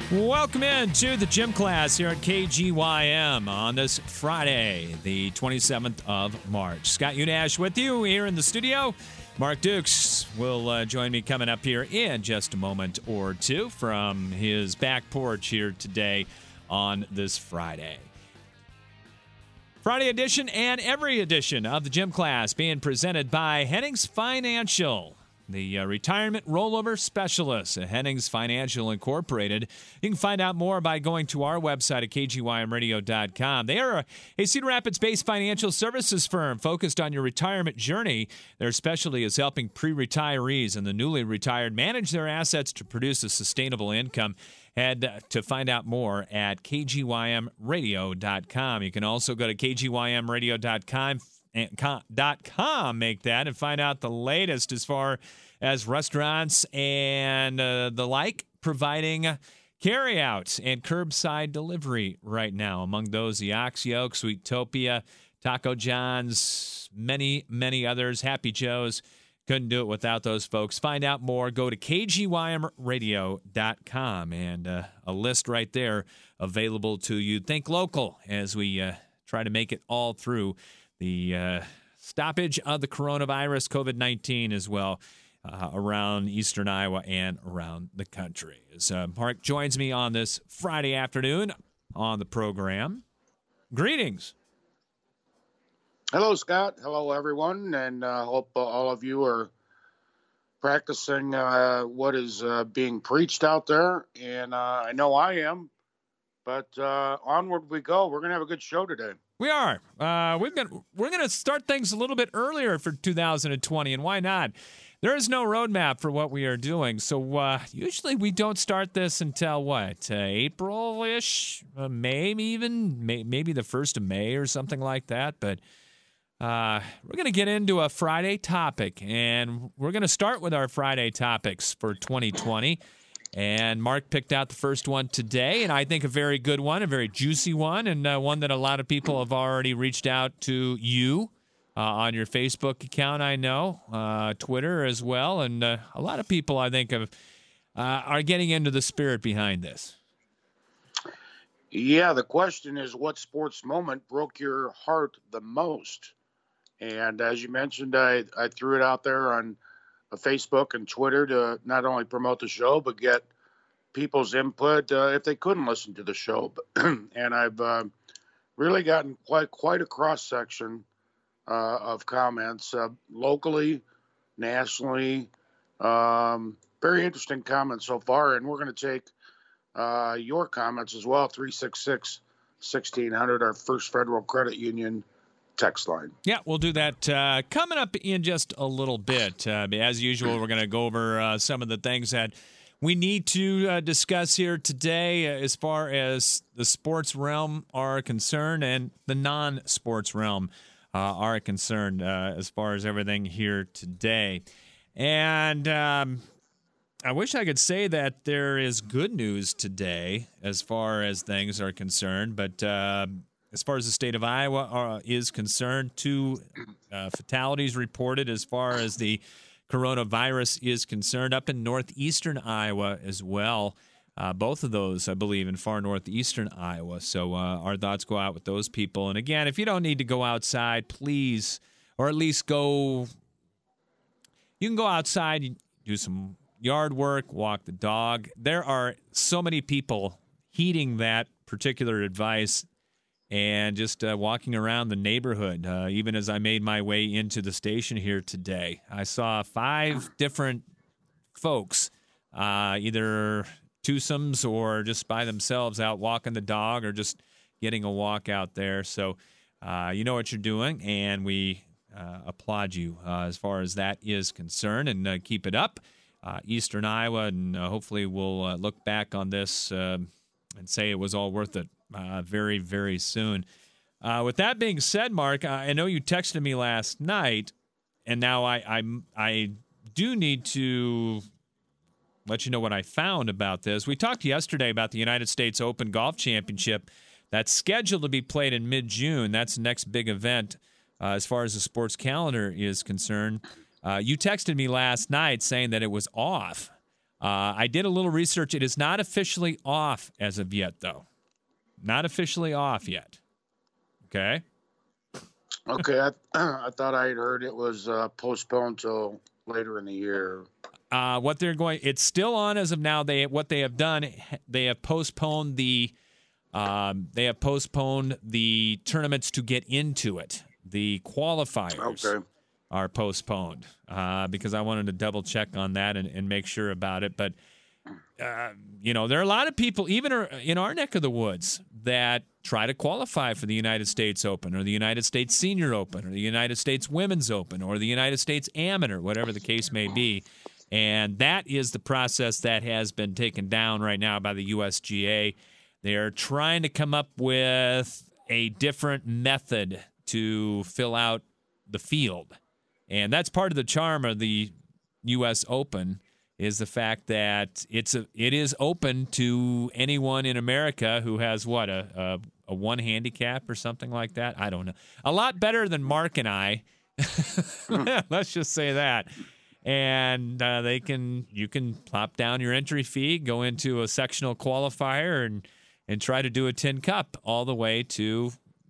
Welcome in to the gym class here at KGYM on this Friday, the 27th of March. Scott Unash with you here in the studio. Mark Dukes will join me coming up here in just a moment or two from his back porch here today on this Friday. Friday edition and every edition of the gym class being presented by Hennings Financial, the retirement rollover specialist at Hennings Financial Incorporated. You can find out more by going to our website at kgymradio.com. They are a Cedar Rapids-based financial services firm focused on your retirement journey. Their specialty is helping pre-retirees and the newly retired manage their assets to produce a sustainable income. Head to find out more at kgymradio.com. You can also go to kgymradio.com. Make that and find out the latest as far as restaurants and the like providing carryout and curbside delivery right now. Among those, the Ox Yoke, Sweetopia, Taco John's, many others. Happy Joe's. Couldn't do it without those folks. Find out more. Go to kgymradio.com and a list right there available to you. Think local as we try to make it all through the stoppage of the coronavirus, COVID-19 as well, around eastern Iowa and around the country. As Mark joins me on this Friday afternoon on the program. Greetings. Hello, Scott. Hello, everyone. And I hope all of you are practicing what is being preached out there. And I know I am. But onward we go. We're going to have a good show today. We are. We're going to start things a little bit earlier for 2020, and why not? There is no roadmap for what we are doing, so usually we don't start this until what, April-ish, maybe the 1st of May or something like that. But we're going to get into a Friday topic, and we're going to start with our Friday topics for 2020. And Mark picked out the first one today, and I think a very good one, a very juicy one, and one that a lot of people have already reached out to you on your Facebook account, I know, Twitter as well, and a lot of people, I think, are getting into the spirit behind this. Yeah, the question is, what sports moment broke your heart the most? And as you mentioned, I threw it out there on Facebook and Twitter to not only promote the show, but get people's input if they couldn't listen to the show. And I've really gotten quite a cross-section of comments locally, nationally. Very interesting comments so far. And we're going to take your comments as well, 366-1600, our First Federal Credit Union text line. Yeah, we'll do that coming up in just a little bit. As usual, we're going to go over some of the things that we need to discuss here today as far as the sports realm are concerned and the non-sports realm are concerned as far as everything here today. And I wish I could say that there is good news today as far as things are concerned, but as far as the state of Iowa is concerned, 2 fatalities reported as far as the coronavirus is concerned up in northeastern Iowa as well. Both of those, I believe, in far northeastern Iowa. So our thoughts go out with those people. And again, if you don't need to go outside, please, or at least you can go outside, do some yard work, walk the dog. There are so many people heeding that particular advice and just walking around the neighborhood. Even as I made my way into the station here today, I saw 5 different folks, either twosomes or just by themselves out walking the dog or just getting a walk out there. So you know what you're doing, and we applaud you as far as that is concerned, and keep it up. Eastern Iowa, and hopefully we'll look back on this and say it was all worth it very, very soon. With that being said, Mark, I know you texted me last night, and now I do need to let you know what I found about this. We talked yesterday about the United States Open Golf Championship that's scheduled to be played in mid-June. That's the next big event as far as the sports calendar is concerned. You texted me last night saying that it was off. I did a little research. It is not officially off as of yet, though. Not officially off yet. Okay? Okay, I thought I had heard it was postponed till later in the year. It's still on as of now. They have postponed the tournaments to get into it. The qualifiers are postponed because I wanted to double check on that and make sure about it. But there are a lot of people, even in our neck of the woods, that try to qualify for the United States Open or the United States Senior Open or the United States Women's Open or the United States Amateur, whatever the case may be. And that is the process that has been taken down right now by the USGA. They're trying to come up with a different method to fill out the field. And that's part of the charm of the U.S. Open is the fact that it is open to anyone in America who has a one handicap or something like that. I don't know. A lot better than Mark and I. Let's just say that. And you can plop down your entry fee, go into a sectional qualifier, and try to do a tin cup all the way to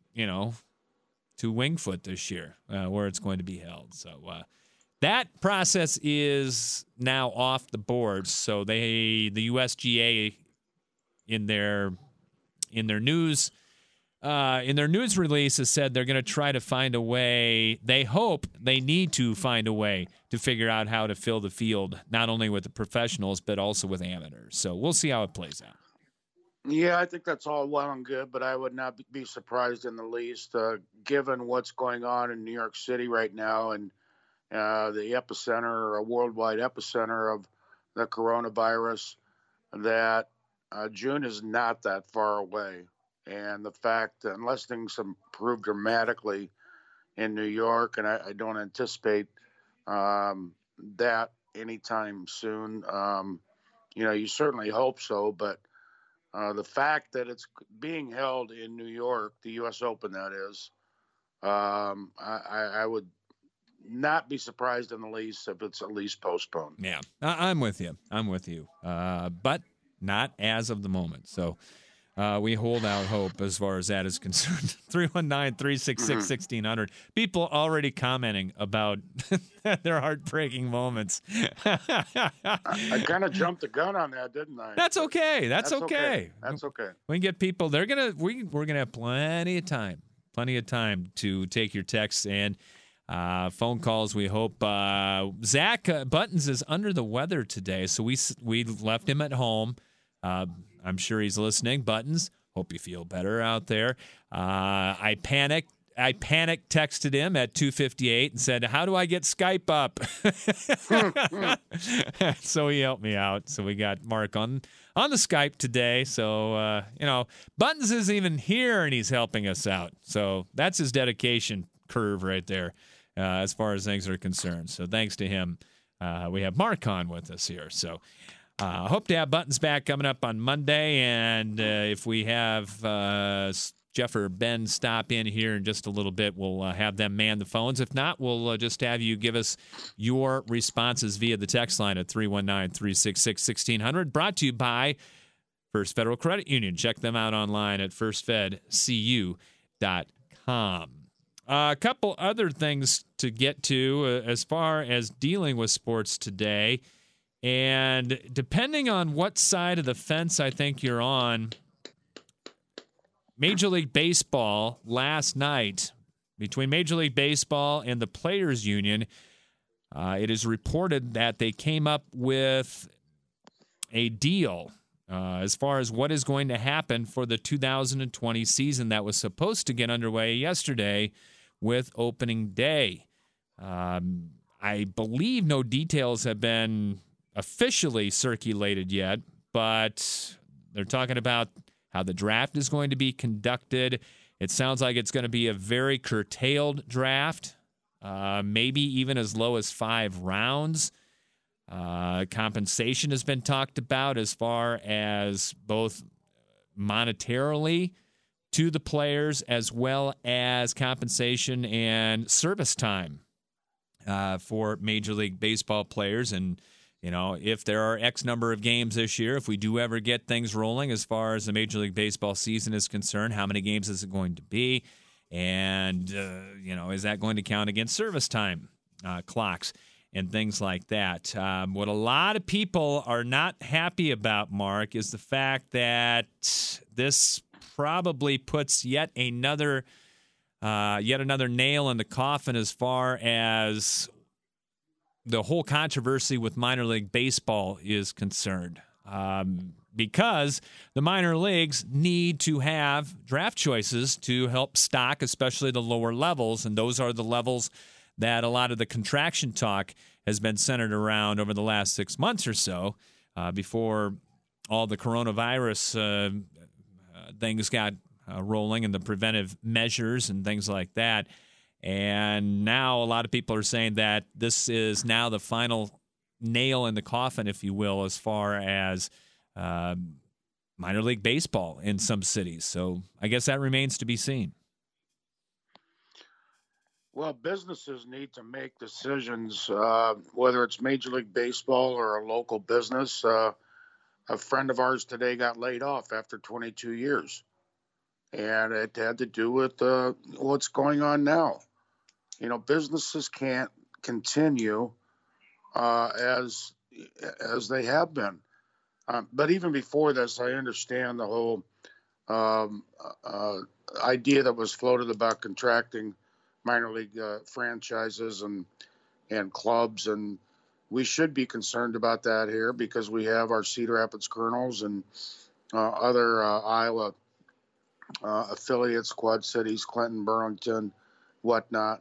Winged Foot this year, where it's going to be held. So that process is now off the boards. So the USGA in their news release has said they're going to try to find a way. They need to find a way to figure out how to fill the field, not only with the professionals, but also with amateurs. So we'll see how it plays out. Yeah, I think that's all well and good, but I would not be surprised in the least, given what's going on in New York City right now and the epicenter, or a worldwide epicenter of the coronavirus, that June is not that far away. And the fact that unless things improve dramatically in New York, and I don't anticipate that anytime soon, you certainly hope so. But the fact that it's being held in New York, the U.S. Open, that is, I would not be surprised in the least if it's at least postponed. Yeah, I'm with you. But not as of the moment. So we hold out hope as far as that is concerned. 319-366-1600. People already commenting about their heartbreaking moments. I kind of jumped the gun on that, didn't I? That's okay. That's okay. That's okay. We can get people. We're gonna have plenty of time to take your texts and phone calls. We hope. Zach Buttons is under the weather today, so we left him at home. I'm sure he's listening. Buttons, hope you feel better out there. I panicked texted him at 2:58 and said, "How do I get Skype up?" So he helped me out. So we got Mark on the Skype today. So Buttons isn't even here and he's helping us out. So that's his dedication curve right there, as far as things are concerned. So thanks to him, we have Mark on with us here. So. Hope to have Buttons back coming up on Monday, and if we have Jeff or Ben stop in here in just a little bit, we'll have them man the phones. If not, we'll just have you give us your responses via the text line at 319-366-1600, brought to you by First Federal Credit Union. Check them out online at firstfedcu.com. A couple other things to get to as far as dealing with sports today. And depending on what side of the fence I think you're on, Major League Baseball last night, between Major League Baseball and the Players Union, it is reported that they came up with a deal as far as what is going to happen for the 2020 season that was supposed to get underway yesterday with opening day. I believe no details have been officially circulated yet, but they're talking about how the draft is going to be conducted. It sounds like it's going to be a very curtailed draft, maybe even as low as 5 rounds. Compensation has been talked about as far as both monetarily to the players as well as compensation and service time for Major League Baseball players. And If there are X number of games this year, if we do ever get things rolling as far as the Major League Baseball season is concerned, how many games is it going to be? And, is that going to count against service time clocks and things like that? What a lot of people are not happy about, Mark, is the fact that this probably puts yet another nail in the coffin as far as the whole controversy with minor league baseball is concerned, because the minor leagues need to have draft choices to help stock, especially the lower levels, and those are the levels that a lot of the contraction talk has been centered around over the last 6 months or so, before all the coronavirus things got rolling and the preventive measures and things like that. And now a lot of people are saying that this is now the final nail in the coffin, if you will, as far as minor league baseball in some cities. So I guess that remains to be seen. Well, businesses need to make decisions, whether it's Major League Baseball or a local business. A friend of ours today got laid off after 22 years. And it had to do with what's going on now. Businesses can't continue as they have been. But even before this, I understand the whole idea that was floated about contracting minor league franchises and clubs, and we should be concerned about that here because we have our Cedar Rapids Colonels and other Iowa affiliates, Quad Cities, Clinton, Burlington, whatnot.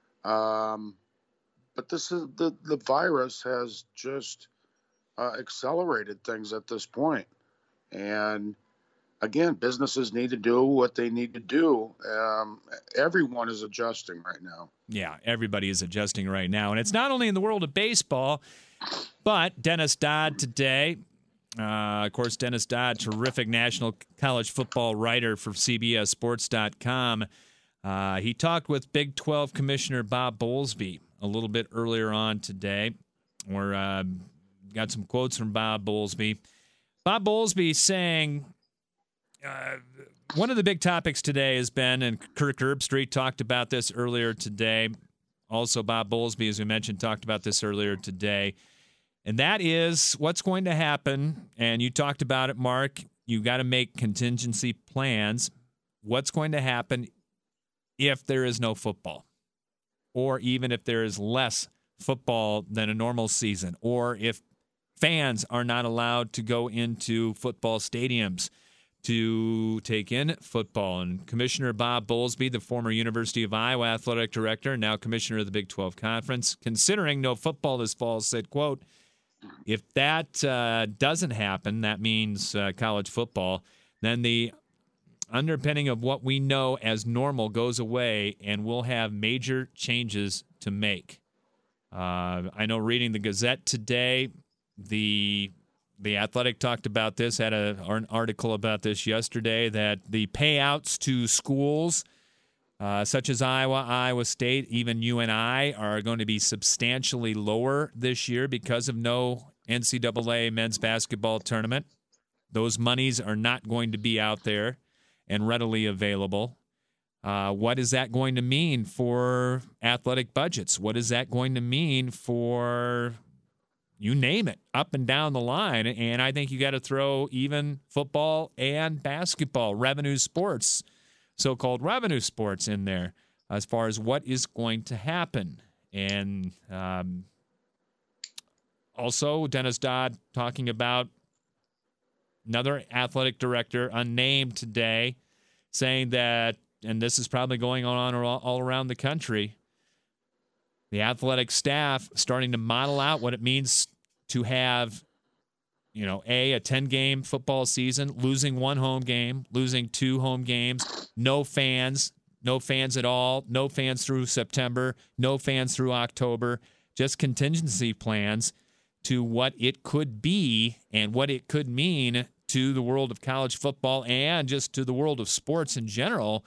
But this is the virus has just accelerated things at this point. And again, businesses need to do what they need to do. Everyone is adjusting right now. Yeah, everybody is adjusting right now. And it's not only in the world of baseball, but Dennis Dodd today. Of course, Dennis Dodd, terrific national college football writer for CBSSports.com. He talked with Big 12 Commissioner Bob Bowlesby a little bit earlier on today. We're got some quotes from Bob Bowlesby. Bob Bowlesby saying one of the big topics today has been, and Kirk Herbstreit talked about this earlier today. Also, Bob Bowlesby, as we mentioned, talked about this earlier today. And that is what's going to happen. And you talked about it, Mark. You got to make contingency plans. What's going to happen if there is no football, or even if there is less football than a normal season, or if fans are not allowed to go into football stadiums to take in football. And Commissioner Bob Bowlesby, the former University of Iowa athletic director, now commissioner of the Big 12 Conference, considering no football this fall, said, quote, if that doesn't happen, that means college football, then the underpinning of what we know as normal goes away, and we'll have major changes to make. I know reading the Gazette today, the Athletic talked about this, had an article about this yesterday, that the payouts to schools such as Iowa State, even UNI, are going to be substantially lower this year because of no NCAA men's basketball tournament. Those monies are not going to be out there and readily available. What is that going to mean for athletic budgets? What is that going to mean for, you name it, up and down the line? And I think you got to throw even football and basketball, revenue sports, so-called revenue sports in there as far as what is going to happen. And also Dennis Dodd talking about another athletic director, unnamed today, saying that, and this is probably going on all around the country, the athletic staff starting to model out what it means to have, a 10-game football season, losing one home game, losing two home games, no fans at all, no fans through September, no fans through October, just contingency plans to what it could be and what it could mean to the world of college football and just to the world of sports in general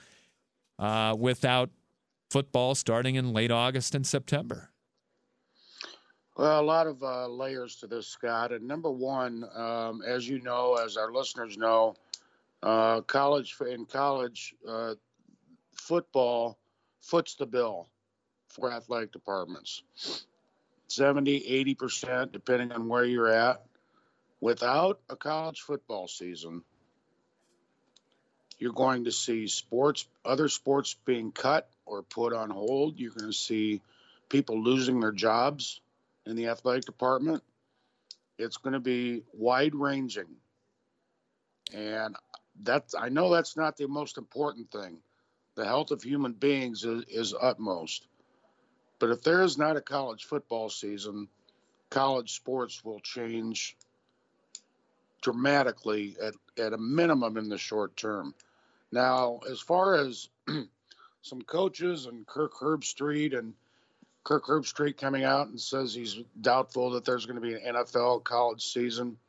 without football starting in late August and September. Well, a lot of layers to this, Scott. And number one, as you know, as our listeners know, college football foots the bill for athletic departments. 70, 80%, depending on where you're at. Without a college football season, you're going to see other sports being cut or put on hold. You're going to see people losing their jobs in the athletic department. It's going to be wide ranging. And I know that's not the most important thing. The health of human beings is utmost. But if there is not a college football season, college sports will change dramatically at a minimum in the short term. Now, as far as some coaches and Kirk Herbstreit coming out and says he's doubtful that there's going to be an NFL college season.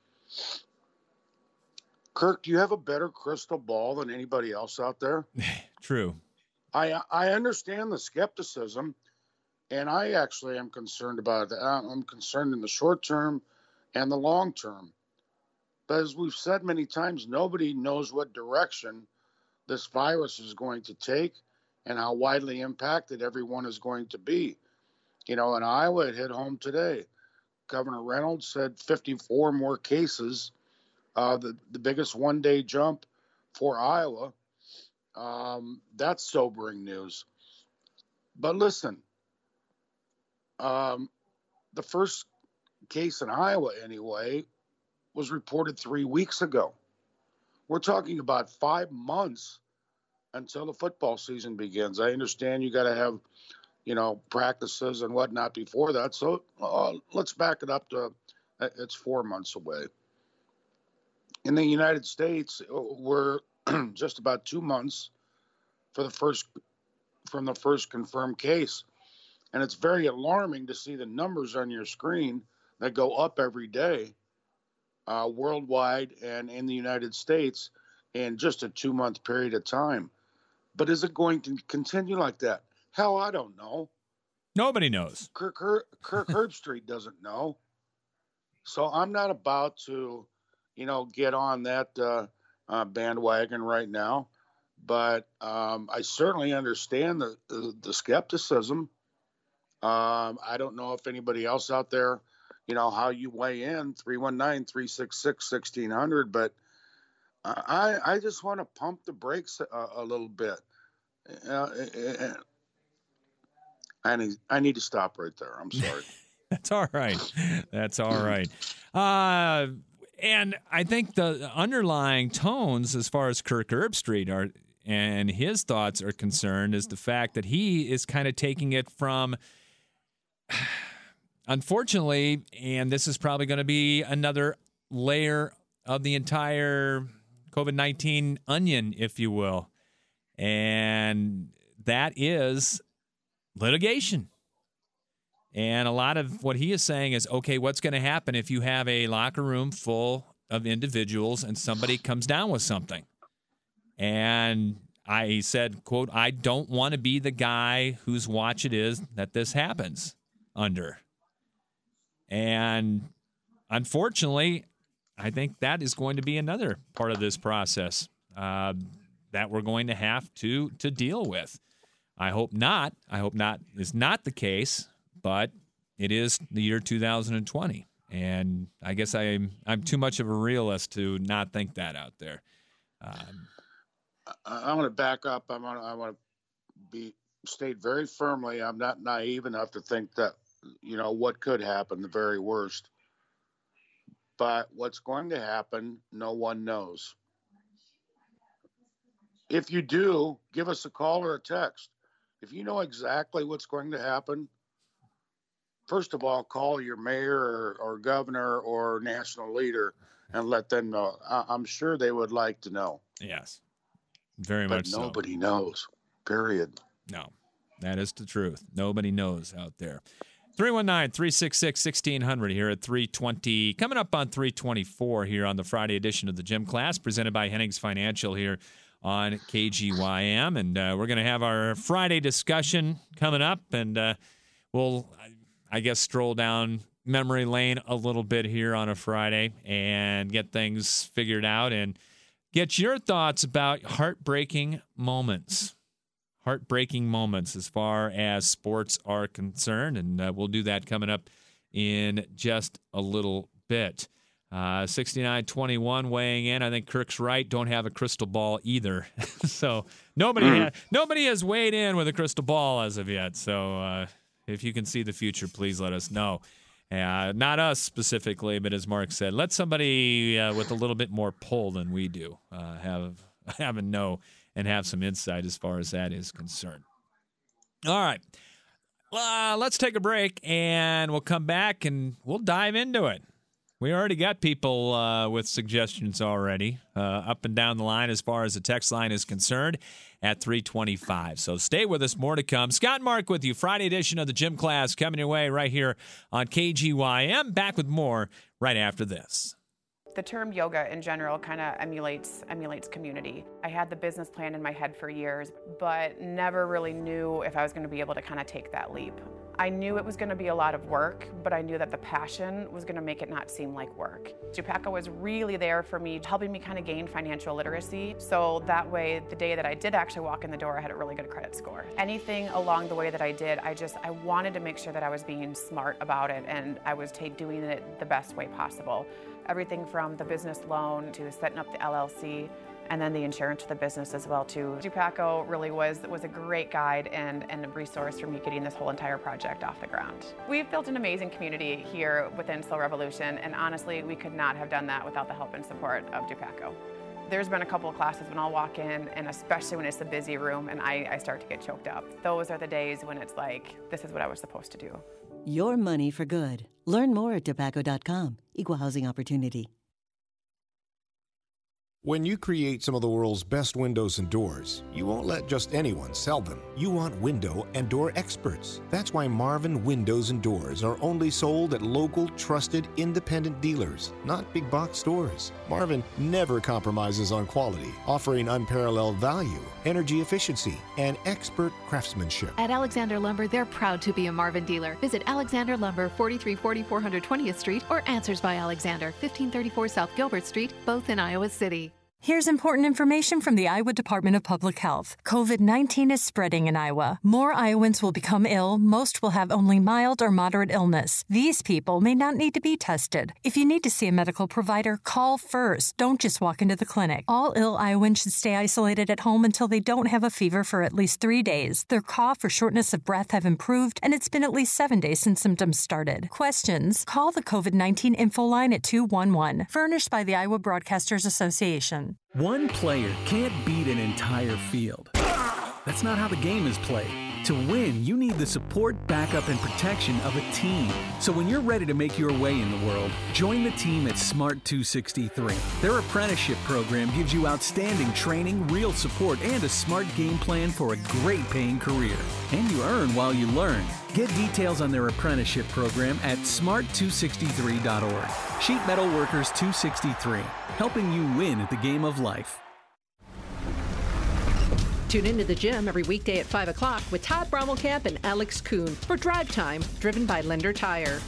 Kirk, do you have a better crystal ball than anybody else out there? True. I understand the skepticism, and I actually am concerned about it. I'm concerned in the short term and the long term. But as we've said many times, nobody knows what direction this virus is going to take and how widely impacted everyone is going to be. You know, in Iowa, it hit home today. Governor Reynolds said 54 more cases, the biggest one-day jump for Iowa. That's sobering news. But listen, the first case in Iowa, anyway, was reported 3 weeks ago. We're talking about 5 months until the football season begins. I understand you got to have, practices and whatnot before that. So let's back it up to it's 4 months away. In the United States, we're just about 2 months from the first confirmed case. And it's very alarming to see the numbers on your screen that go up every day worldwide and in the United States in just a 2-month period of time. But is it going to continue like that? Hell, I don't know. Nobody knows. Kirk Herbstreit doesn't know. So I'm not about to, get on that bandwagon right now. But I certainly understand the skepticism. I don't know if anybody else out there, how you weigh in, 319-366-1600. But I just want to pump the brakes a little bit. I need to stop right there. I'm sorry. That's all right. That's all right. And I think the underlying tones as far as Kirk Herbstreit are and his thoughts are concerned is the fact that he is kind of taking it from, unfortunately, and this is probably going to be another layer of the entire COVID-19 onion, if you will. And that is litigation. And a lot of what he is saying is, okay, what's going to happen if you have a locker room full of individuals and somebody comes down with something? And he said, quote, I don't want to be the guy whose watch it is that this happens under. And unfortunately, I think that is going to be another part of this process that we're going to have to deal with. I hope not. I hope not is not the case, but it is the year 2020. And I guess I'm too much of a realist to not think that out there. I want to back up. I want to state very firmly, I'm not naive enough to think that, what could happen, the very worst. But what's going to happen, no one knows. If you do, give us a call or a text. If you know exactly what's going to happen, first of all, call your mayor or governor or national leader and let them know. I'm sure they would like to know. Yes, very but much so. Nobody knows, period. No, that is the truth. Nobody knows out there. 319-366-1600 here at 320. Coming up on 324 here on the Friday edition of the Gym Class, presented by Hennings Financial here on KGYM. And we're going to have our Friday discussion coming up, and we'll, I guess, stroll down memory lane a little bit here on a Friday and get things figured out and get your thoughts about heartbreaking moments. Heartbreaking moments as far as sports are concerned, and we'll do that coming up in just a little bit. 69-21 weighing in. I think Kirk's right. Don't have a crystal ball either. So nobody has weighed in with a crystal ball as of yet. So if you can see the future, please let us know. Not us specifically, but as Mark said, let somebody with a little bit more pull than we do have a know and have some insight as far as that is concerned. All right. Let's take a break, and we'll come back, and we'll dive into it. We already got people with suggestions already up and down the line as far as the text line is concerned at 325. So stay with us. More to come. Scott and Mark with you. Friday edition of the Gym Class coming your way right here on KGYM. Back with more right after this. The term yoga in general kind of emulates community. I had the business plan in my head for years, but never really knew if I was going to be able to kind of take that leap. I knew it was going to be a lot of work, but I knew that the passion was going to make it not seem like work. Dupaco was really there for me, helping me kind of gain financial literacy. So that way, the day that I did actually walk in the door, I had a really good credit score. Anything along the way that I did, I wanted to make sure that I was being smart about it and I was doing it the best way possible. Everything from the business loan to setting up the LLC, and then the insurance to the business as well too. Dupaco really was a great guide and a resource for me getting this whole entire project off the ground. We've built an amazing community here within Slow Revolution, and honestly, we could not have done that without the help and support of Dupaco. There's been a couple of classes when I'll walk in, and especially when it's a busy room and I start to get choked up. Those are the days when it's like, this is what I was supposed to do. Your money for good. Learn more at Dupaco.com. Equal housing opportunity. When you create some of the world's best windows and doors, you won't let just anyone sell them. You want window and door experts. That's why Marvin Windows and Doors are only sold at local, trusted, independent dealers, not big box stores. Marvin never compromises on quality, offering unparalleled value, energy efficiency, and expert craftsmanship. At Alexander Lumber, they're proud to be a Marvin dealer. Visit Alexander Lumber, 4340 420th Street, or Answers by Alexander, 1534 South Gilbert Street, both in Iowa City. Here's important information from the Iowa Department of Public Health. COVID-19 is spreading in Iowa. More Iowans will become ill. Most will have only mild or moderate illness. These people may not need to be tested. If you need to see a medical provider, call first. Don't just walk into the clinic. All ill Iowans should stay isolated at home until they don't have a fever for at least 3 days. Their cough or shortness of breath have improved, and it's been at least 7 days since symptoms started. Questions? Call the COVID-19 info line at 211, furnished by the Iowa Broadcasters Association. One player can't beat an entire field. That's not how the game is played. To win, you need the support, backup, and protection of a team. So when you're ready to make your way in the world, join the team at Smart 263. Their apprenticeship program gives you outstanding training, real support, and a smart game plan for a great paying career. And you earn while you learn. Get details on their apprenticeship program at smart263.org. Sheet Metal Workers 263, helping you win at the game of life. Tune into the gym every weekday at 5 o'clock with Todd Brommelkamp and Alex Kuhn for Drive Time, driven by Lender Tire.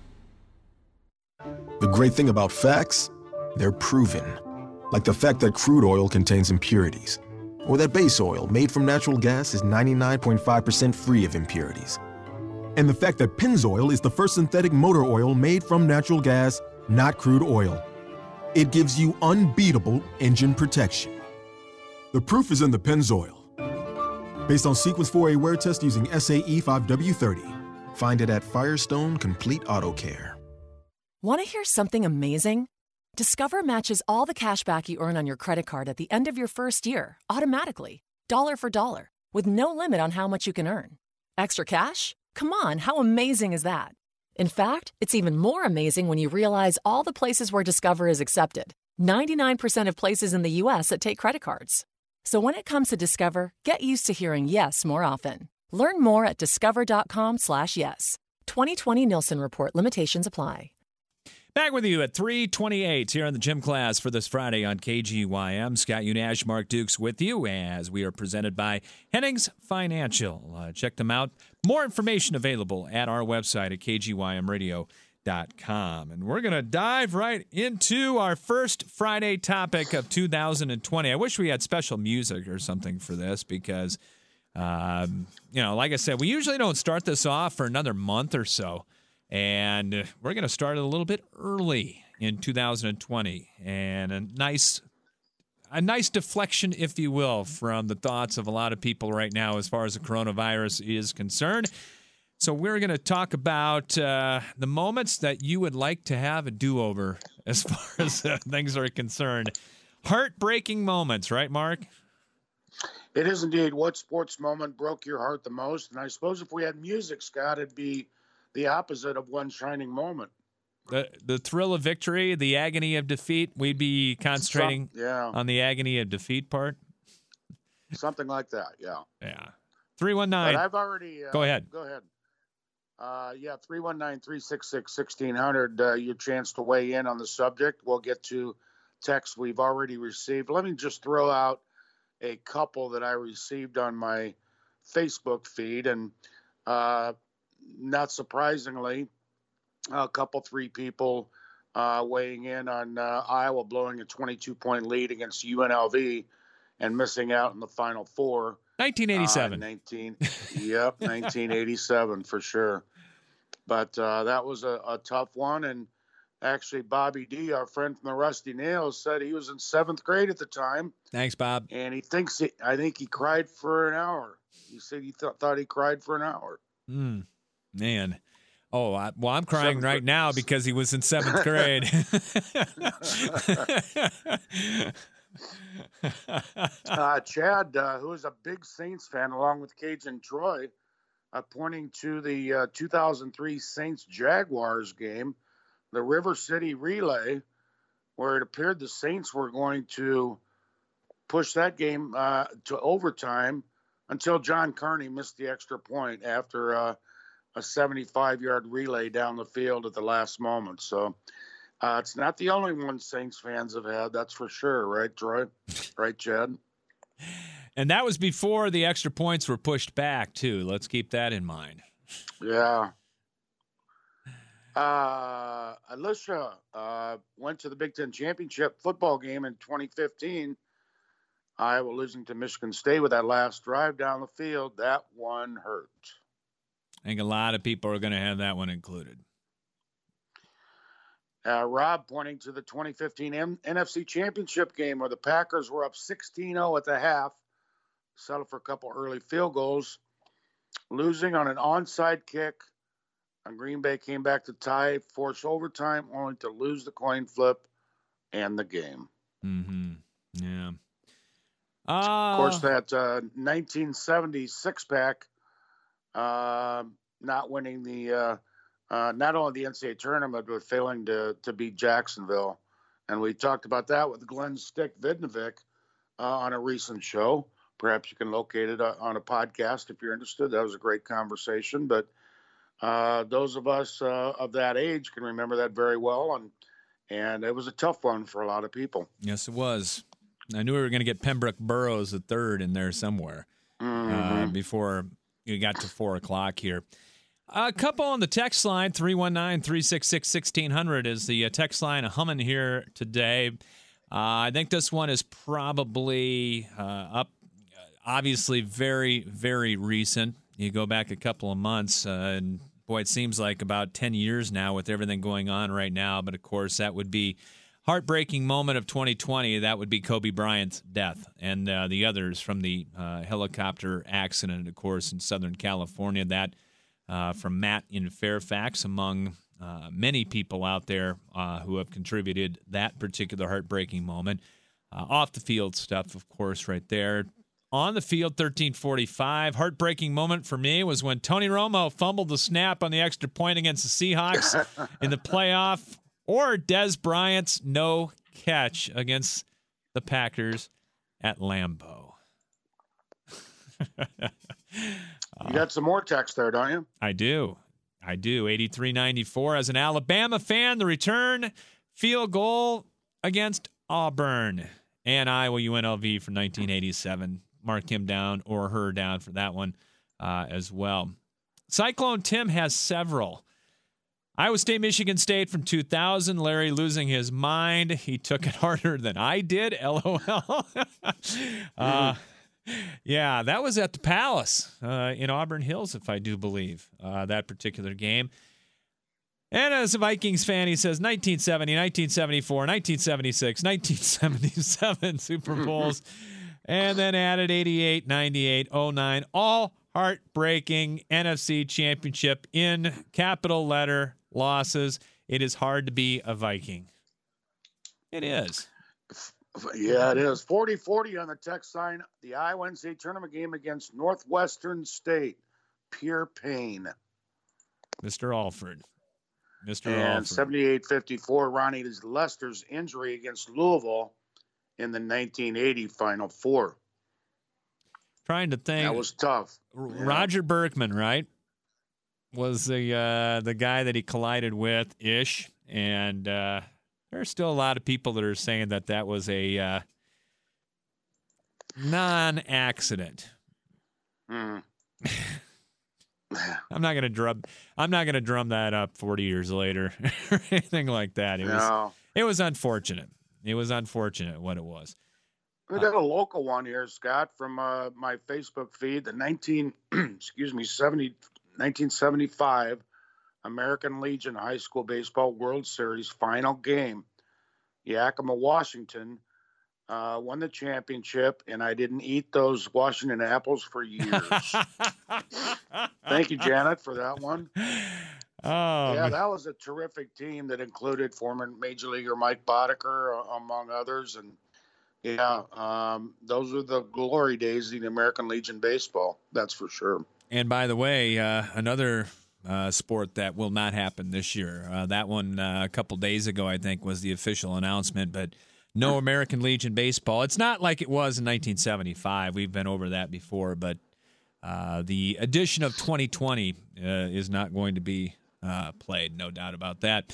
The great thing about facts, they're proven. Like the fact that crude oil contains impurities, or that base oil made from natural gas is 99.5% free of impurities. And the fact that Pennzoil is the first synthetic motor oil made from natural gas, not crude oil. It gives you unbeatable engine protection. The proof is in the Pennzoil. Based on Sequence 4A wear test using SAE 5W30. Find it at Firestone Complete Auto Care. Want to hear something amazing? Discover matches all the cash back you earn on your credit card at the end of your first year, automatically, dollar for dollar, with no limit on how much you can earn. Extra cash? Come on, how amazing is that? In fact, it's even more amazing when you realize all the places where Discover is accepted. 99% of places in the U.S. that take credit cards. So when it comes to Discover, get used to hearing yes more often. Learn more at discover.com/yes. 2020 Nielsen Report. Limitations apply. Back with you at 3:28 here in the gym class for this Friday on KGYM. Scott Unash, Mark Dukes with you as we are presented by Hennings Financial. Check them out. More information available at our website at kgymradio.com. And we're going to dive right into our first Friday topic of 2020. I wish we had special music or something for this because, like I said, we usually don't start this off for another month or so. And we're going to start it a little bit early in 2020. And a nice deflection, if you will, from the thoughts of a lot of people right now as far as the coronavirus is concerned. So we're going to talk about the moments that you would like to have a do-over as far as things are concerned. Heartbreaking moments, right, Mark? It is indeed. What sports moment broke your heart the most? And I suppose if we had music, Scott, it'd be the opposite of one shining moment. The thrill of victory, the agony of defeat, we'd be concentrating on the agony of defeat part? Something like that, yeah. Yeah. 319. But I've already... Go ahead. Go ahead. 319-366-1600, your chance to weigh in on the subject. We'll get to texts we've already received. Let me just throw out a couple that I received on my Facebook feed. And not surprisingly, three people weighing in on Iowa blowing a 22-point lead against UNLV and missing out in the Final Four. 1987. 1987 for sure. But that was a tough one. And actually, Bobby D, our friend from the Rusty Nails, said he was in 7th grade at the time. Thanks, Bob. And I think he cried for an hour. He said he thought he cried for an hour. Man. Oh, I'm crying right now because he was in 7th grade. Chad, who is a big Saints fan, along with Cajun Troy, pointing to the 2003 Saints-Jaguars game, the River City Relay, where it appeared the Saints were going to push that game to overtime until John Carney missed the extra point after a 75-yard relay down the field at the last moment. So it's not the only one Saints fans have had, that's for sure. Right, Troy? Right, Chad? And that was before the extra points were pushed back, too. Let's keep that in mind. Yeah. Alicia went to the Big Ten Championship football game in 2015. Iowa losing to Michigan State with that last drive down the field. That one hurt. I think a lot of people are going to have that one included. Rob pointing to the 2015 NFC Championship game where the Packers were up 16-0 at the half, settled for a couple early field goals, losing on an onside kick. And Green Bay came back to tie, force overtime, only to lose the coin flip and the game. Mm-hmm. Yeah. Of course, that 1970 six-pack, not winning the not only the NCAA tournament, but failing to beat Jacksonville. And we talked about that with Glenn Stick Vidnovic on a recent show. Perhaps you can locate it on a podcast if you're interested. That was a great conversation. But those of us of that age can remember that very well. And it was a tough one for a lot of people. Yes, it was. I knew we were going to get Pembroke Burroughs the third in there somewhere before you got to 4 o'clock here. A couple on the text line, 319-366-1600 is the text line humming here today. I think this one is probably up, obviously very, very recent. You go back a couple of months, and boy, it seems like about 10 years now with everything going on right now. But, of course, that would be heartbreaking moment of 2020. That would be Kobe Bryant's death and the others from the helicopter accident, of course, in Southern California. That from Matt in Fairfax, among many people out there who have contributed that particular heartbreaking moment. Off the field stuff, of course, right there. On the field, 13:45. Heartbreaking moment for me was when Tony Romo fumbled the snap on the extra point against the Seahawks in the playoff, or Dez Bryant's no catch against the Packers at Lambeau. You got some more text there, don't you? I do. 8394. As an Alabama fan, the return field goal against Auburn and Iowa UNLV from 1987. Mark him down or her down for that one as well. Cyclone Tim has several. Iowa State, Michigan State from 2000. Larry losing his mind. He took it harder than I did. LOL. Yeah, that was at the Palace in Auburn Hills, if I do believe, that particular game. And as a Vikings fan, he says 1970, 1974, 1976, 1977 Super Bowls, and then added 88, 98, 09, all heartbreaking NFC championship in capital letter losses. It is hard to be a Viking. It is. Yeah, it is. 40-40 on the text sign. The Iowa NCAA tournament game against Northwestern State. Pure pain. Mr. Alford. And 78-54, Ronnie Lester's injury against Louisville in the 1980 Final Four. Trying to think. That was tough. Roger Berkman, right, was the guy that he collided with, ish. And there are still a lot of people that are saying that was a non-accident. I'm not gonna drum that up 40 years later or anything like that. It was unfortunate. It was unfortunate what it was. We got a local one here, Scott, from my Facebook feed. The 1975 American Legion High School Baseball World Series final game. Yakima, Washington won the championship, and I didn't eat those Washington apples for years. Thank you, Janet, for that one. Yeah, that was a terrific team that included former Major Leaguer Mike Boddicker, among others. And, those were the glory days of the American Legion baseball, that's for sure. And by the way, another sport that will not happen this year. That one a couple days ago, I think, was the official announcement, but no American Legion baseball. It's not like it was in 1975. We've been over that before, but the edition of 2020 is not going to be played, no doubt about that.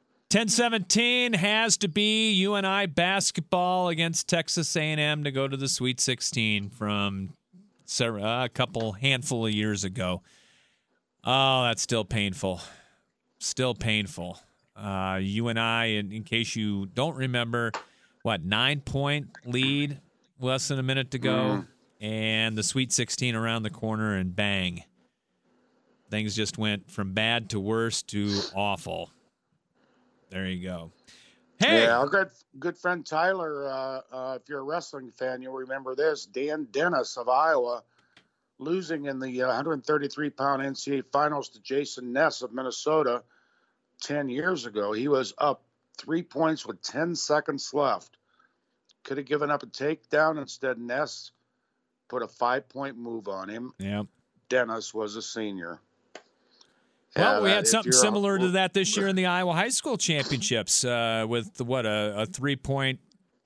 10-17 has to be UNI basketball against Texas A&M to go to the Sweet 16 from a handful of years ago. Oh, that's still painful. Still painful. UNI, in case you don't remember, 9-point lead, less than a minute to go, and the Sweet 16 around the corner, and bang. Things just went from bad to worse to awful. There you go. Hey! Yeah, our good friend Tyler, if you're a wrestling fan, you'll remember this. Dan Dennis of Iowa losing in the 133-pound NCAA finals to Jason Ness of Minnesota 10 years ago. He was up 3 points with 10 seconds left. Could have given up a takedown. Instead, Ness put a 5-point move on him. Yeah. Dennis was a senior. Well, we had something similar to that this year in the Iowa High School Championships with a 3-point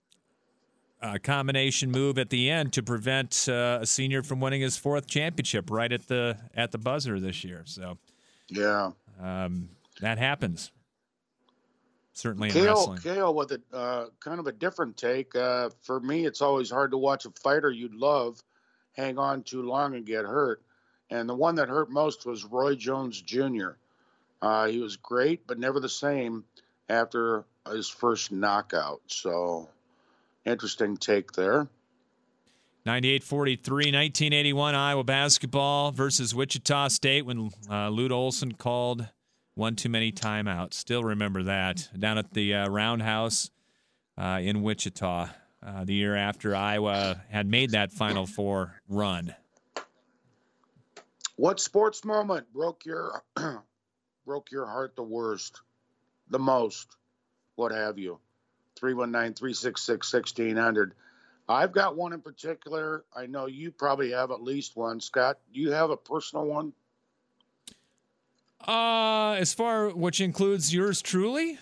combination move at the end to prevent a senior from winning his 4th championship right at the buzzer this year. So, yeah, that happens. Certainly in wrestling. Kale with a kind of a different take. For me, it's always hard to watch a fighter you'd love hang on too long and get hurt. And the one that hurt most was Roy Jones Jr. He was great, but never the same after his first knockout. So, interesting take there. 98-43, 1981 Iowa basketball versus Wichita State when Lute Olson called one too many timeouts. Still remember that. Down at the Roundhouse in Wichita the year after Iowa had made that Final Four run. What sports moment broke your heart the worst, the most, what have you? 319-366-1600. I've got one in particular. I know you probably have at least one. Scott, do you have a personal one? As far, which includes yours truly?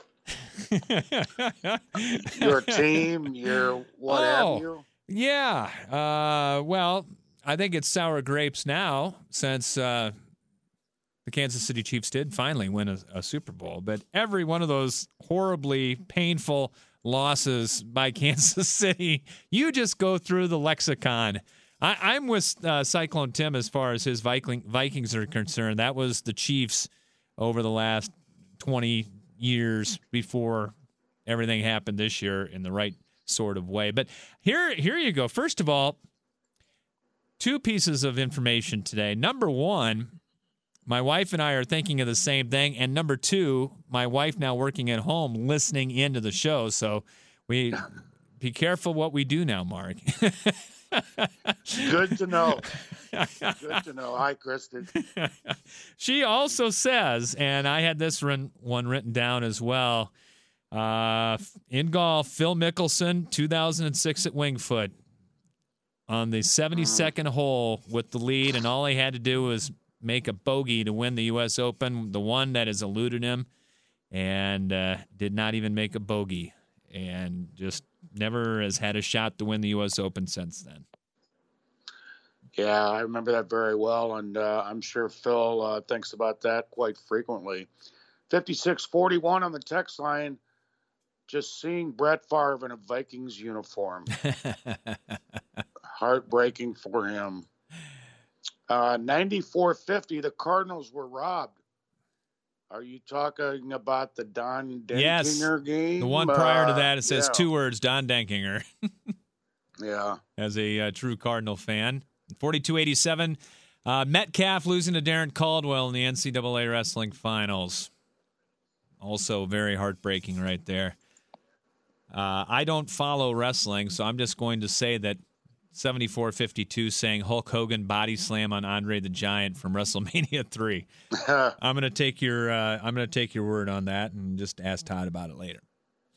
Your team, your what have you? Yeah. Well, I think it's sour grapes now since the Kansas City Chiefs did finally win a Super Bowl. But every one of those horribly painful losses by Kansas City, you just go through the lexicon. I'm with Cyclone Tim as far as his Vikings are concerned. That was the Chiefs over the last 20 years before everything happened this year in the right sort of way. But here you go. First of all, 2 pieces of information today. Number 1, my wife and I are thinking of the same thing. And number 2, my wife now working at home listening into the show. So we be careful what we do now, Mark. Good to know. Good to know. Hi, Kristen. She also says, and I had this one written down as well, in golf, Phil Mickelson, 2006 at Winged Foot, on the 72nd hole with the lead, and all he had to do was make a bogey to win the U.S. Open, the one that has eluded him, and did not even make a bogey, and just never has had a shot to win the U.S. Open since then. Yeah, I remember that very well, and I'm sure Phil thinks about that quite frequently. 5641 on the text line, just seeing Brett Favre in a Vikings uniform. Heartbreaking for him. 9450, the Cardinals were robbed. Are you talking about the Don Denkinger game? The one prior to that, it says 2 words, Don Denkinger. Yeah. As a true Cardinal fan. 4287, Metcalf losing to Darren Caldwell in the NCAA wrestling finals. Also very heartbreaking right there. I don't follow wrestling, so I'm just going to say that 7452 saying Hulk Hogan body slam on Andre the Giant from WrestleMania 3. I'm going to take your word on that and just ask Todd about it later.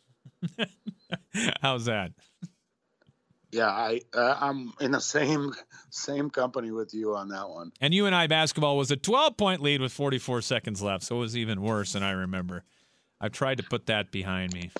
How's that? Yeah, I'm in the same company with you on that one. And UNI basketball was a 12-point lead with 44 seconds left, so it was even worse than I remember. I've tried to put that behind me.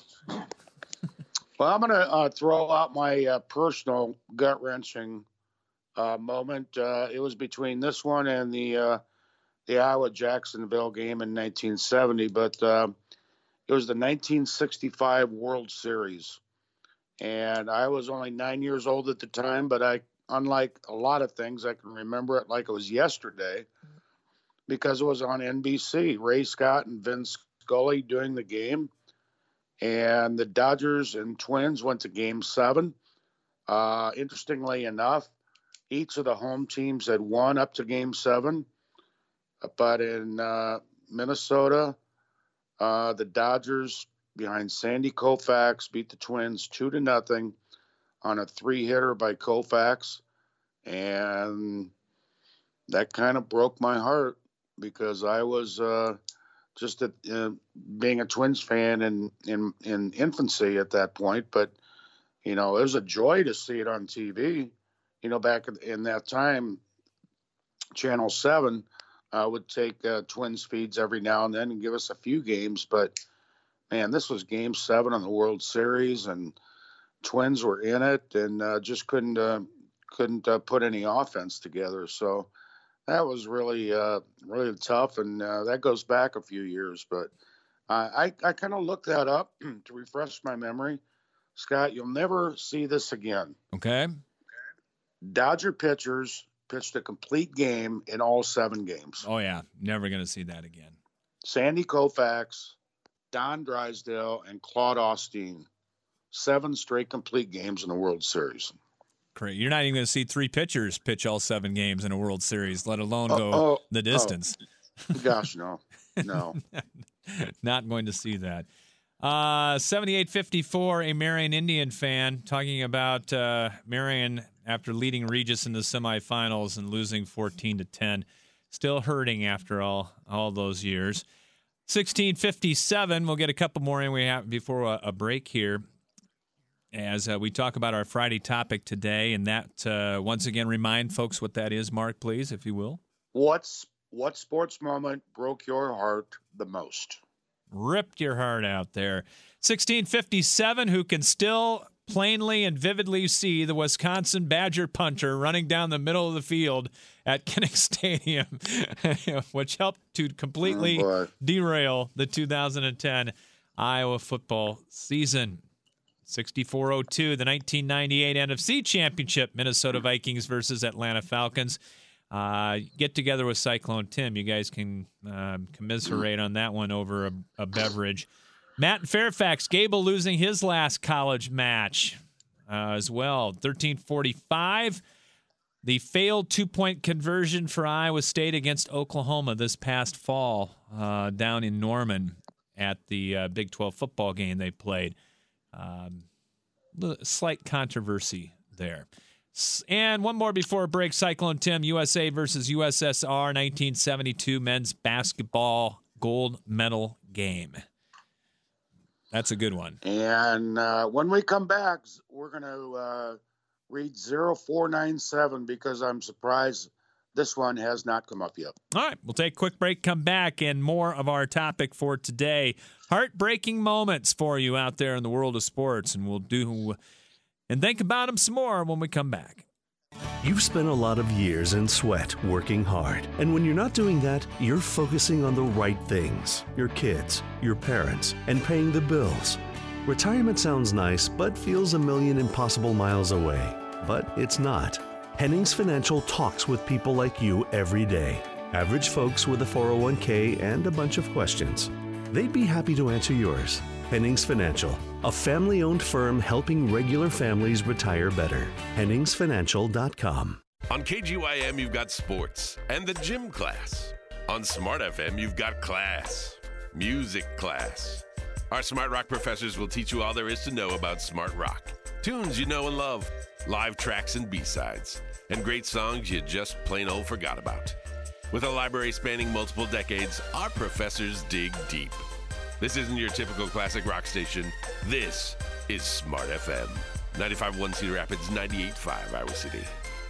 Well, I'm going to throw out my personal gut-wrenching moment. It was between this one and the Iowa-Jacksonville game in 1970, but it was the 1965 World Series. And I was only 9 years old at the time, but unlike a lot of things, I can remember it like it was yesterday because it was on NBC. Ray Scott and Vince Scully doing the game. And the Dodgers and Twins went to Game 7. Interestingly enough, each of the home teams had won up to Game 7. But in Minnesota, the Dodgers, behind Sandy Koufax, beat the Twins 2-0 on a 3-hitter by Koufax. And that kind of broke my heart because I was just being a Twins fan in infancy at that point. But, it was a joy to see it on TV. Back in that time, Channel 7 would take Twins feeds every now and then and give us a few games. But, man, this was Game 7 on the World Series, and Twins were in it and just couldn't put any offense together. So that was really really tough, and that goes back a few years. But I kind of looked that up to refresh my memory. Scott, you'll never see this again. Okay. Dodger pitchers pitched a complete game in all 7 games. Oh, yeah. Never going to see that again. Sandy Koufax, Don Drysdale, and Claude Osteen. 7 straight complete games in the World Series. Great. You're not even going to see 3 pitchers pitch all 7 games in a World Series, let alone go the distance. Gosh, no. Not going to see that. 7854, a Marion Indian fan, talking about Marion after leading Regis in the semifinals and losing 14-10. Still hurting after all those years. 1657, we'll get a couple more in we have before a break here as we talk about our Friday topic today. And that, once again, remind folks what that is, Mark, please, if you will. What sports moment broke your heart the most? Ripped your heart out there. 1657, who can still plainly and vividly see the Wisconsin Badger punter running down the middle of the field at Kinnick Stadium, which helped to completely derail the 2010 Iowa football season. 6402, the 1998 NFC Championship, Minnesota Vikings versus Atlanta Falcons. get together with Cyclone Tim. You guys can commiserate on that one over a beverage. Matt in Fairfax, Gable losing his last college match as well, 13-45. The failed 2-point conversion for Iowa State against Oklahoma this past fall down in Norman at the Big 12 football game they played. Slight controversy there. And one more before break, Cyclone Tim, USA versus USSR 1972 men's basketball gold medal game. That's a good one. And when we come back, we're going to read 0497 because I'm surprised this one has not come up yet. All right, we'll take a quick break, come back, and more of our topic for today. Heartbreaking moments for you out there in the world of sports, and we'll do and think about them some more when we come back. You've spent a lot of years in sweat working hard, and when you're not doing that, you're focusing on the right things, your kids, your parents, and paying the bills. Retirement sounds nice, but feels a million impossible miles away. But it's not. Hennings Financial talks with people like you every day. Average folks with a 401k and a bunch of questions. They'd be happy to answer yours. Hennings Financial, a family-owned firm helping regular families retire better. HenningsFinancial.com. On KGYM, you've got sports and the gym class. On Smart FM, you've got class, music class. Our Smart Rock professors will teach you all there is to know about Smart Rock. Tunes you know and love, live tracks and B-sides, and great songs you just plain old forgot about. With a library spanning multiple decades, our professors dig deep. This isn't your typical classic rock station. This is Smart FM. 95.1 Cedar Rapids, 98.5 Iowa City.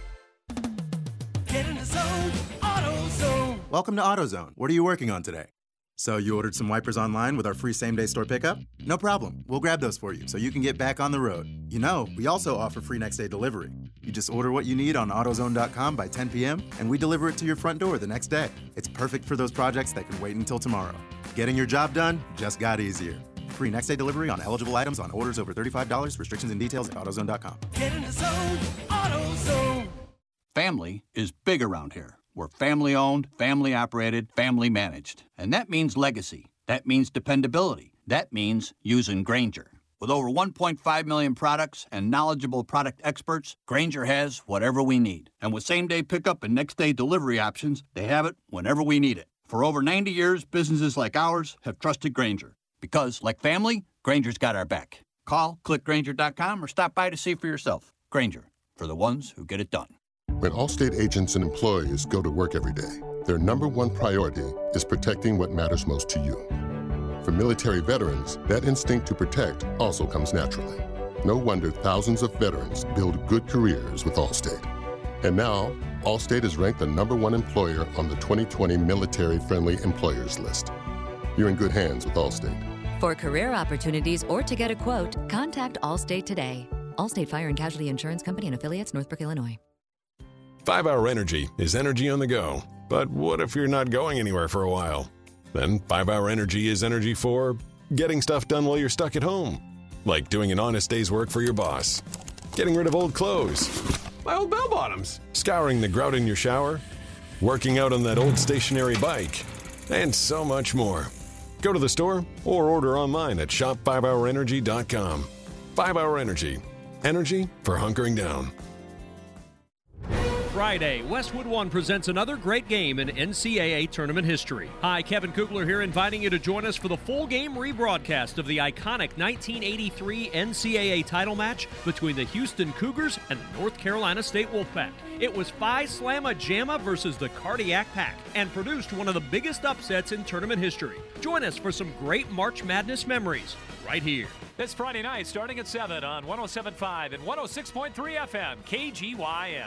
Get in the zone, AutoZone. Welcome to AutoZone. What are you working on today? So you ordered some wipers online with our free same-day store pickup? No problem. We'll grab those for you so you can get back on the road. You know, we also offer free next-day delivery. You just order what you need on AutoZone.com by 10 p.m., and we deliver it to your front door the next day. It's perfect for those projects that can wait until tomorrow. Getting your job done just got easier. Free next-day delivery on eligible items on orders over $35. Restrictions and details at AutoZone.com. Get in the zone, AutoZone. Family is big around here. We're family-owned, family-operated, family-managed. And that means legacy. That means dependability. That means using Grainger. With over 1.5 million products and knowledgeable product experts, Grainger has whatever we need. And with same-day pickup and next-day delivery options, they have it whenever we need it. For over 90 years, businesses like ours have trusted Grainger. Because, like family, Grainger's got our back. Call, click Grainger.com, or stop by to see for yourself. Grainger, for the ones who get it done. When Allstate agents and employees go to work every day, their number one priority is protecting what matters most to you. For military veterans, that instinct to protect also comes naturally. No wonder thousands of veterans build good careers with Allstate. And now, Allstate is ranked the number one employer on the 2020 Military Friendly Employers list. You're in good hands with Allstate. For career opportunities or to get a quote, contact Allstate today. Allstate Fire and Casualty Insurance Company and Affiliates, Northbrook, Illinois. 5 Hour Energy is energy on the go. But what if you're not going anywhere for a while? Then 5 Hour Energy is energy for getting stuff done while you're stuck at home. Like doing an honest day's work for your boss. Getting rid of old clothes. My old bell bottoms. Scouring the grout in your shower. Working out on that old stationary bike. And so much more. Go to the store or order online at shop5hourenergy.com. 5 Hour Energy. Energy for hunkering down. Friday, Westwood One presents another great game in NCAA tournament history. Hi, Kevin Kugler here, inviting you to join us for the full game rebroadcast of the iconic 1983 NCAA title match between the Houston Cougars and the North Carolina State Wolfpack. It was Phi Slamma Jamma versus the Cardiac Pack and produced one of the biggest upsets in tournament history. Join us for some great March Madness memories right here. This Friday night, starting at 7 on 107.5 and 106.3 FM, KGYM.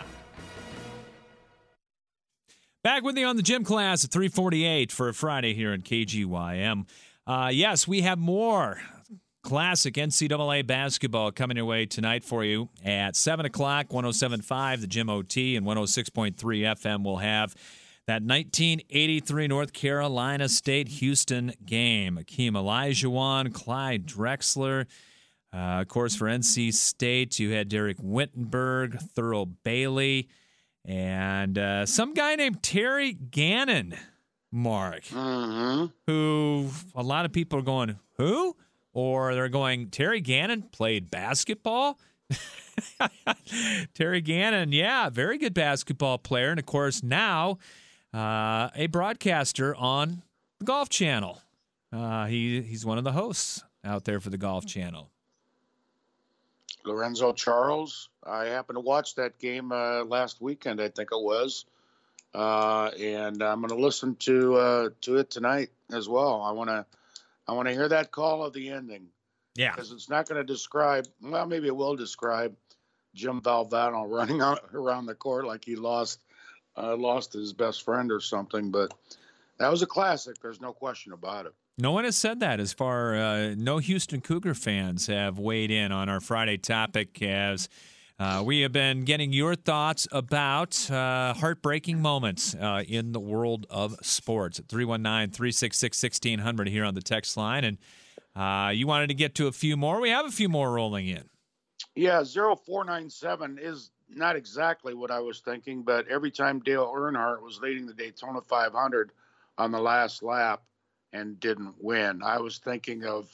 Back with you on the gym class at 3:48 for a Friday here in KGYM. Yes, we have more classic NCAA basketball coming your way tonight for you at 7 o'clock, 107.5, the Gym OT, and 106.3 FM will have that 1983 North Carolina State-Houston game. Akeem Olajuwon, Clyde Drexler. Of course, for NC State, you had Derek Wittenberg, Thurl Bailey. And some guy named Terry Gannon, Mark, who a lot of people are going, who? Or they're going, Terry Gannon played basketball? Terry Gannon, yeah, very good basketball player. And, of course, now a broadcaster on the Golf Channel. He's one of the hosts out there for the Golf Channel. Lorenzo Charles. I happened to watch that game last weekend, I think it was. And I'm going to listen to it tonight as well. I want to hear that call of the ending. Yeah. Because it's not going to describe, well, maybe it will describe Jim Valvano running out around the court like he lost his best friend or something. But that was a classic. There's no question about it. No one has said that no Houston Cougar fans have weighed in on our Friday topic as we have been getting your thoughts about heartbreaking moments in the world of sports at 319-366-1600 here on the text line. And you wanted to get to a few more. We have a few more rolling in. Yeah, 0497 is not exactly what I was thinking, but every time Dale Earnhardt was leading the Daytona 500 on the last lap and didn't win, I was thinking of,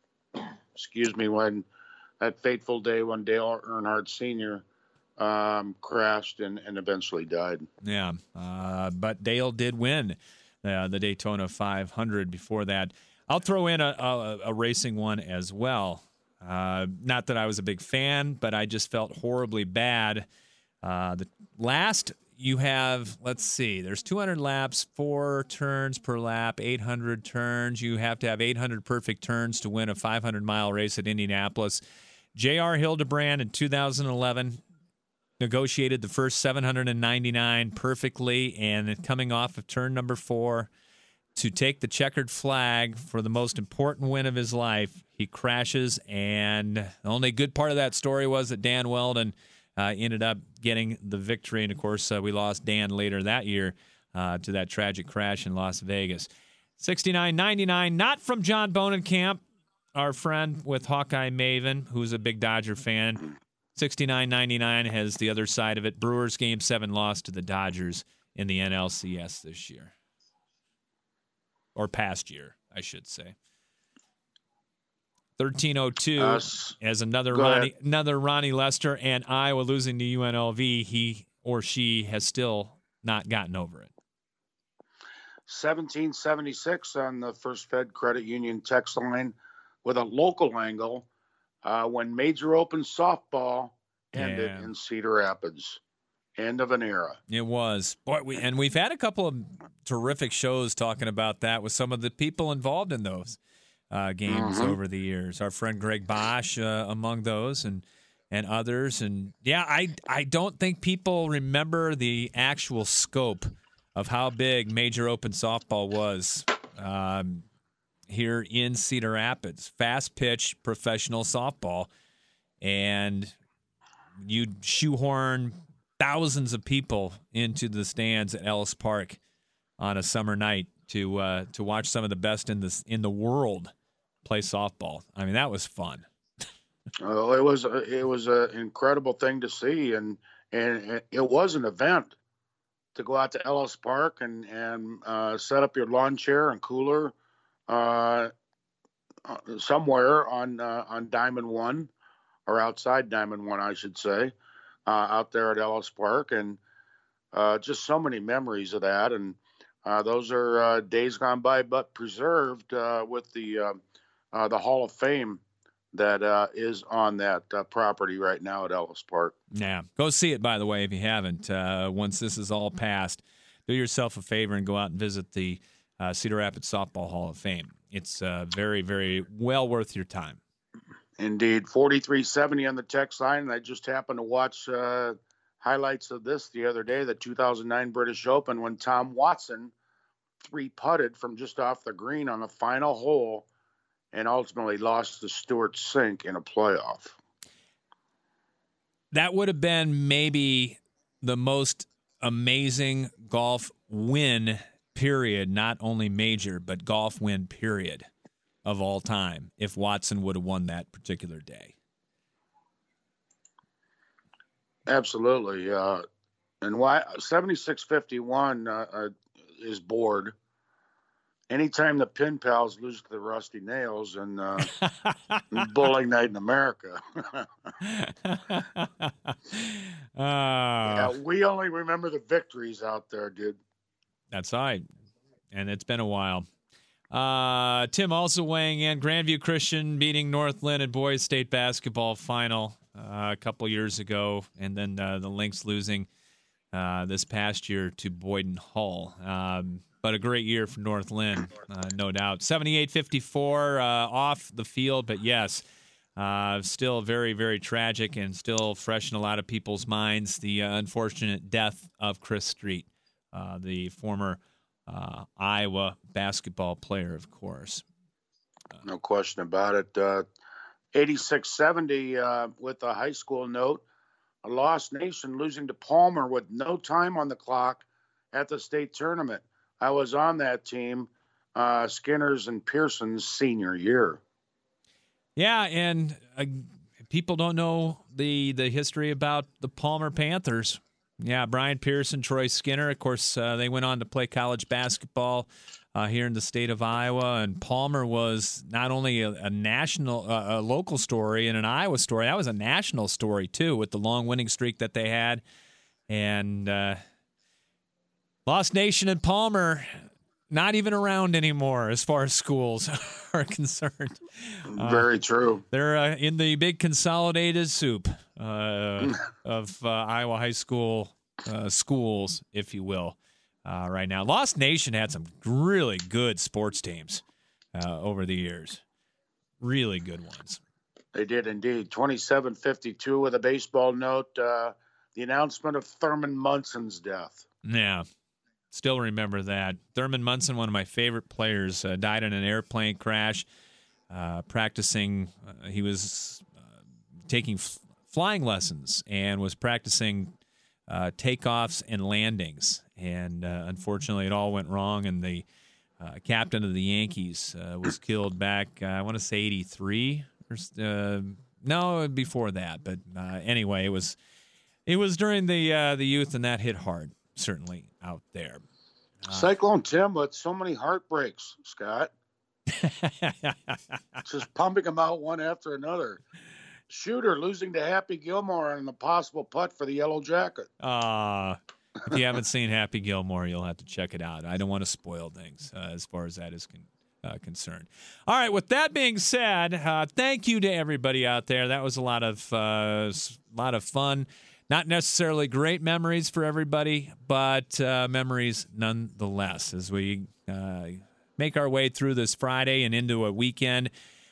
when that fateful day when Dale Earnhardt Sr. Crashed and eventually died. Yeah, but Dale did win the Daytona 500 before that. I'll throw in a racing one as well. Not that I was a big fan, but I just felt horribly bad. The last you have, let's see, there's 200 laps, 4 turns per lap, 800 turns. You have to have 800 perfect turns to win a 500-mile race at Indianapolis. J.R. Hildebrand in 2011 negotiated the first 799 perfectly, and coming off of turn number 4 to take the checkered flag for the most important win of his life, he crashes, and the only good part of that story was that Dan Weldon ended up getting the victory. And, of course, we lost Dan later that year to that tragic crash in Las Vegas. 69.99, not from John Bonenkamp, our friend with Hawkeye Maven, who's a big Dodger fan. 69.99 has the other side of it. Brewers Game 7 lost to the Dodgers in the NLCS this year. Or past year, I should say. 1302 as another Ronnie Lester, and Iowa losing to UNLV. He or she has still not gotten over it. 1776 on the First Fed Credit Union text line with a local angle when Major Open softball ended in Cedar Rapids. End of an era. It was. Boy, we've had a couple of terrific shows talking about that with some of the people involved in those games over the years. Our friend Greg Bosch among those and others. And, yeah, I don't think people remember the actual scope of how big Major Open softball was here in Cedar Rapids. Fast pitch professional softball. And you'd shoehorn thousands of people into the stands at Ellis Park on a summer night to watch some of the best in the world play softball. I mean, that was fun. Oh, it was an incredible thing to see, and it was an event to go out to Ellis Park and set up your lawn chair and cooler somewhere on Diamond One, or outside Diamond One, I should say. Out there at Ellis Park, and just so many memories of that. And those are days gone by, but preserved with the Hall of Fame that is on that property right now at Ellis Park. Yeah, go see it, by the way, if you haven't. Once this is all passed, do yourself a favor and go out and visit the Cedar Rapids Softball Hall of Fame. It's very, very well worth your time. Indeed. 4370 on the text line, and I just happened to watch highlights of this the other day, the 2009 British Open, when Tom Watson 3-putted from just off the green on the final hole and ultimately lost to Stuart Sink in a playoff. That would have been maybe the most amazing golf win, period, not only major, but golf win, period, of all time, if Watson would have won that particular day. Absolutely. And why 7651 is bored. Anytime the Pin Pals lose to the Rusty Nails and Bowling Night in America. Yeah, we only remember the victories out there, dude. That's right. And it's been a while. Tim also weighing in. Grandview Christian beating Northland in boys state basketball final a couple years ago. And then the Lynx losing this past year to Boyden Hull. But a great year for Northland, no doubt. 78-54 off the field, but yes, still very, very tragic and still fresh in a lot of people's minds. The unfortunate death of Chris Street, the former Iowa basketball player, of course. No question about it. 86-70 with a high school note. A Lost Nation losing to Palmer with no time on the clock at the state tournament. I was on that team, Skinner's and Pearson's senior year. Yeah, and people don't know the history about the Palmer Panthers. Yeah, Brian Pearson, Troy Skinner. Of course, they went on to play college basketball here in the state of Iowa. And Palmer was not only a national, a local story and an Iowa story. That was a national story too, with the long winning streak that they had. And Lost Nation and Palmer, not even around anymore as far as schools are concerned. Very true. They're in the big consolidated soup of Iowa high school schools, if you will, right now. Lost Nation had some really good sports teams over the years. Really good ones. They did indeed. 27-52 with a baseball note. The announcement of Thurman Munson's death. Yeah. Still remember that. Thurman Munson, one of my favorite players, died in an airplane crash practicing. He was taking flying lessons and was practicing takeoffs and landings. And unfortunately, it all went wrong, and the captain of the Yankees was killed back, I want to say 83. No, before that. But anyway, it was during the youth, and that hit hard. Certainly out there. Cyclone Tim with so many heartbreaks, Scott. Just pumping them out one after another. Shooter losing to Happy Gilmore on an impossible putt for the Yellow Jacket. If you haven't seen Happy Gilmore, you'll have to check it out. I don't want to spoil things as far as that is concerned. All right, with that being said, thank you to everybody out there. That was a lot of fun. Not necessarily great memories for everybody, but memories nonetheless as we make our way through this Friday and into a weekend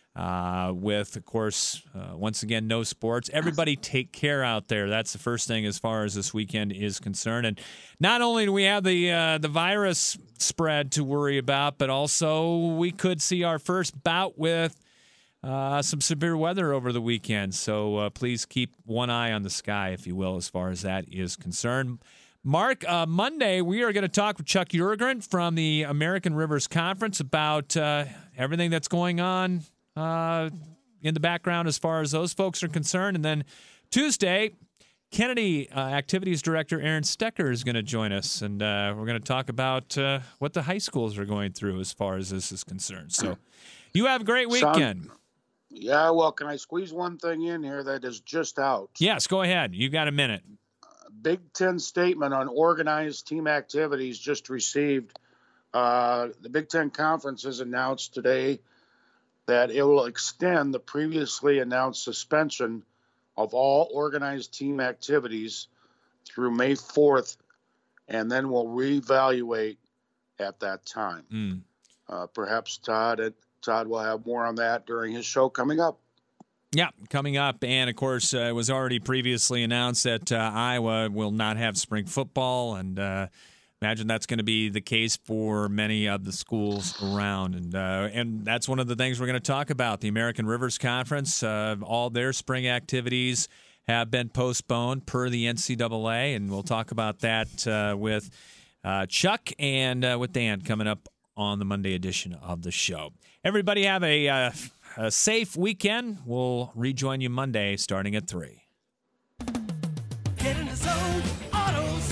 with, of course, once again, no sports. Everybody take care out there. That's the first thing as far as this weekend is concerned. And not only do we have the virus spread to worry about, but also we could see our first bout with some severe weather over the weekend. So please keep one eye on the sky, if you will, as far as that is concerned. Mark, Monday we are going to talk with Chuck Yergren from the American Rivers Conference about everything that's going on in the background as far as those folks are concerned. And then Tuesday, Kennedy Activities Director Aaron Stecker is going to join us, and we're going to talk about what the high schools are going through as far as this is concerned. So you have a great weekend. Yeah, well, can I squeeze one thing in here that is just out? Yes, go ahead. You got a minute. Big Ten statement on organized team activities just received. The Big Ten Conference has announced today that it will extend the previously announced suspension of all organized team activities through May 4th, and then we'll reevaluate at that time. Perhaps Todd will have more on that during his show coming up. Yeah, coming up. And, of course, it was already previously announced that Iowa will not have spring football, and imagine that's going to be the case for many of the schools around. And that's one of the things we're going to talk about. The American Rivers Conference, all their spring activities have been postponed per the NCAA, and we'll talk about that with Chuck and with Dan coming up on the Monday edition of the show. Everybody have a safe weekend. We'll rejoin you Monday starting at 3. Get in the zone, AutoZone.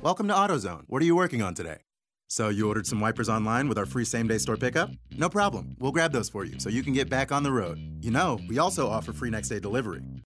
Welcome to AutoZone. What are you working on today? So you ordered some wipers online with our free same-day store pickup? No problem. We'll grab those for you so you can get back on the road. You know, we also offer free next-day delivery.